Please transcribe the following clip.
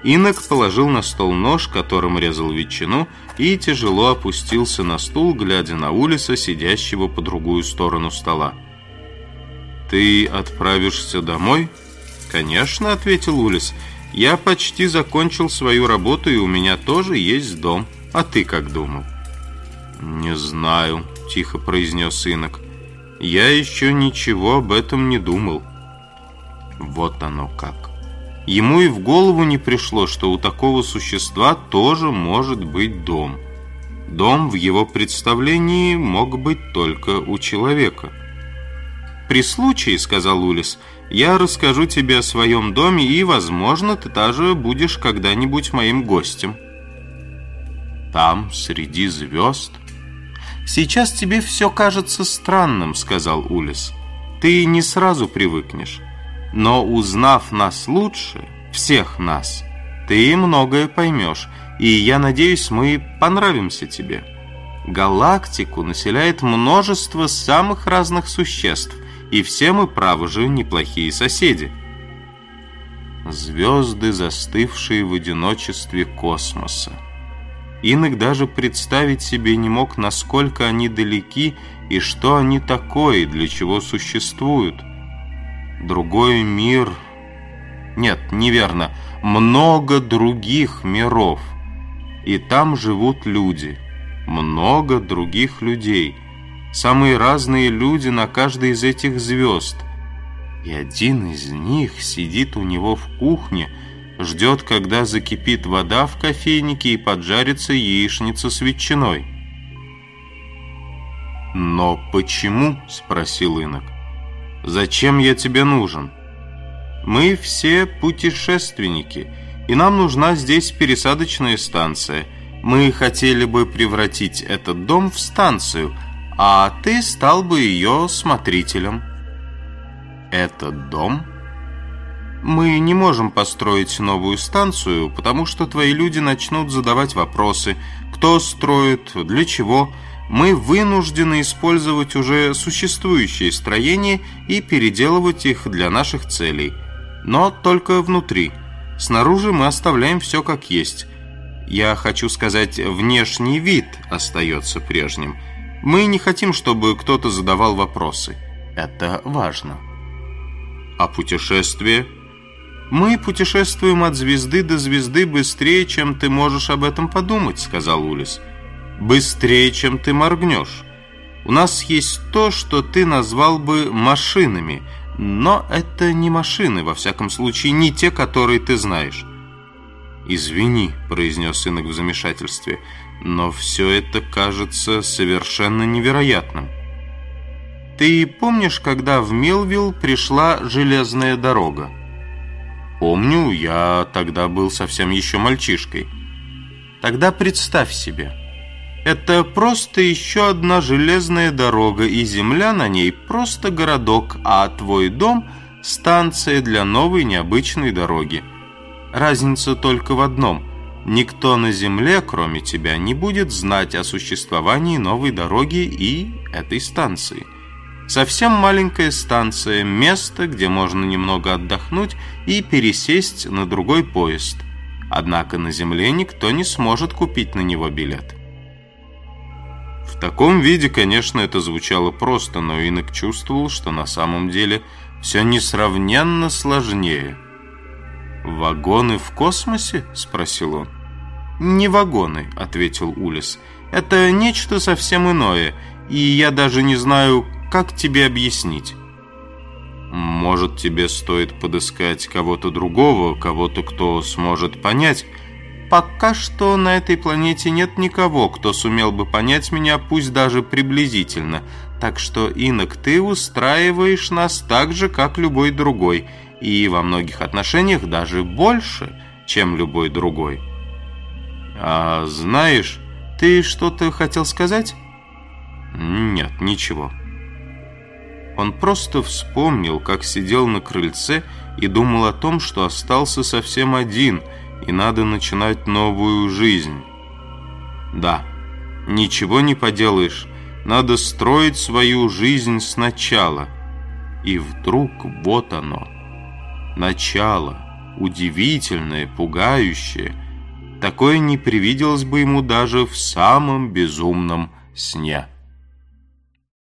Инок положил на стол нож, которым резал ветчину, и тяжело опустился на стул, глядя на Улиса, сидящего по другую сторону стола. «Ты отправишься домой?» «Конечно», — ответил Улис. «Я почти закончил свою работу, и у меня тоже есть дом. А ты как думал?» «Не знаю», — тихо произнес Инок. «Я еще ничего об этом не думал». Вот оно как. Ему и в голову не пришло, что у такого существа тоже может быть дом. Дом в его представлении мог быть только у человека. «При случае, — сказал Улис, — я расскажу тебе о своем доме, и, возможно, ты даже будешь когда-нибудь моим гостем». «Там, среди звезд?» «Сейчас тебе все кажется странным, — сказал Улис. Ты не сразу привыкнешь. Но, узнав нас лучше, всех нас, ты многое поймешь, и я надеюсь, мы понравимся тебе. Галактику населяет множество самых разных существ, и все мы, право же, неплохие соседи». Звезды, застывшие в одиночестве космоса. Инок даже представить себе не мог, насколько они далеки и что они такое, и для чего существуют. Другой мир... Нет, неверно. Много других миров. И там живут люди. Много других людей. Самые разные люди на каждой из этих звезд. И один из них сидит у него в кухне, ждет, когда закипит вода в кофейнике и поджарится яичница с ветчиной. «Но почему?» — спросил Инок. «Зачем я тебе нужен?» «Мы все путешественники, и нам нужна здесь пересадочная станция. Мы хотели бы превратить этот дом в станцию, а ты стал бы ее смотрителем». «Этот дом?» «Мы не можем построить новую станцию, потому что твои люди начнут задавать вопросы. Кто строит, для чего? Мы вынуждены использовать уже существующие строения и переделывать их для наших целей. Но только внутри. Снаружи мы оставляем все как есть. Я хочу сказать, внешний вид остается прежним. Мы не хотим, чтобы кто-то задавал вопросы. Это важно». «А путешествие?» «Мы путешествуем от звезды до звезды быстрее, чем ты можешь об этом подумать», — сказал Улис. «Быстрее, чем ты моргнешь. У нас есть то, что ты назвал бы машинами, но это не машины, во всяком случае, не те, которые ты знаешь». «Извини», — произнес Инок в замешательстве, «но все это кажется совершенно невероятным». «Ты помнишь, когда в Милвилл пришла железная дорога?» «Помню, я тогда был совсем еще мальчишкой». «Тогда представь себе, это просто еще одна железная дорога, и земля на ней просто городок, а твой дом – станция для новой необычной дороги. Разница только в одном – никто на земле, кроме тебя, не будет знать о существовании новой дороги и этой станции. Совсем маленькая станция, место, где можно немного отдохнуть и пересесть на другой поезд. Однако на земле никто не сможет купить на него билет». В таком виде, конечно, это звучало просто, но Инок чувствовал, что на самом деле все несравненно сложнее. «Вагоны в космосе?» – спросил он. «Не вагоны», – ответил Улис. «Это нечто совсем иное, и я даже не знаю, как тебе объяснить». «Может, тебе стоит подыскать кого-то другого, кого-то, кто сможет понять?» «Пока что на этой планете нет никого, кто сумел бы понять меня, пусть даже приблизительно. Так что, Инок, ты устраиваешь нас так же, как любой другой, и во многих отношениях даже больше, чем любой другой». «А знаешь, ты что-то хотел сказать?» «Нет, ничего». Он просто вспомнил, как сидел на крыльце и думал о том, что остался совсем один, и надо начинать новую жизнь. Да, ничего не поделаешь, надо строить свою жизнь сначала. И вдруг вот оно, начало, удивительное, пугающее. Такое не привиделось бы ему даже в самом безумном сне.